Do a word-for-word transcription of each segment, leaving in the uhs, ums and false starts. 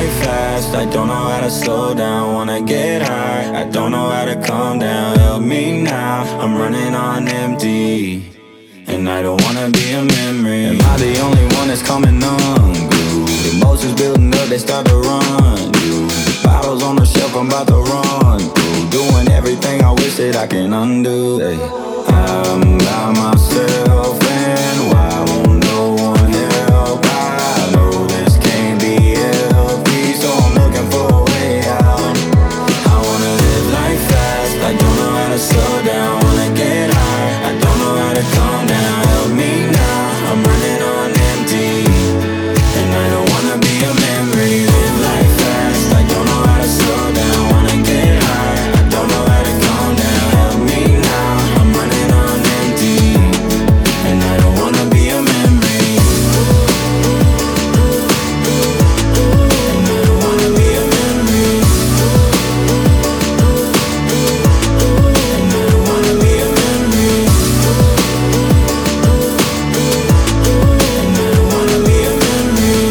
life fast, I don't know how to slow down. Wanna get high, I don't know how to calm down. Help me now, I'm running on empty, and I don't wanna be a memory. Am I the only one that's coming unglued? Emotions building up, they start to run you. Bottles on the shelf, I'm about to run through. Doing everything I wish that I can undo. Hey, I'm by myself, and why won't no one help? I know this can't be healthy, so I'm looking for a way out. I wanna live life fast, I don't know how to slow down. Wanna get high, I don't know how to calm down. Help me now, I'm running on empty, and I don't wanna be a memory. Live life fast, I don't know how to slow down. Wanna get high, I don't know how to calm down. Help me now, I'm running on empty, and I don't wanna be a memory. And I don't wanna be a memory. And I don't wanna be a memory. And I don't wanna be a memory.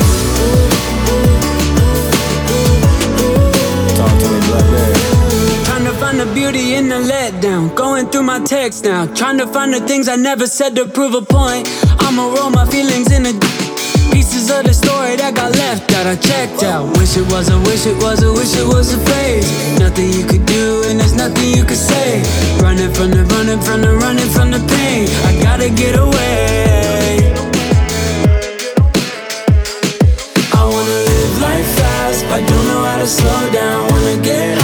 Talk to me, Blackberry. Trying to find the beauty in the letdown. Going through my text now, trying to find the things I never said to prove a point. I'ma roll my feelings in the pieces of the story that got left out, I checked out. Wish it was a, wish it was a, wish it was a phase. Nothing you could do and there's nothing you could say. Running from the, running from the, running from the pain. I gotta get away. I wanna live life fast, I don't know how to slow down. Wanna get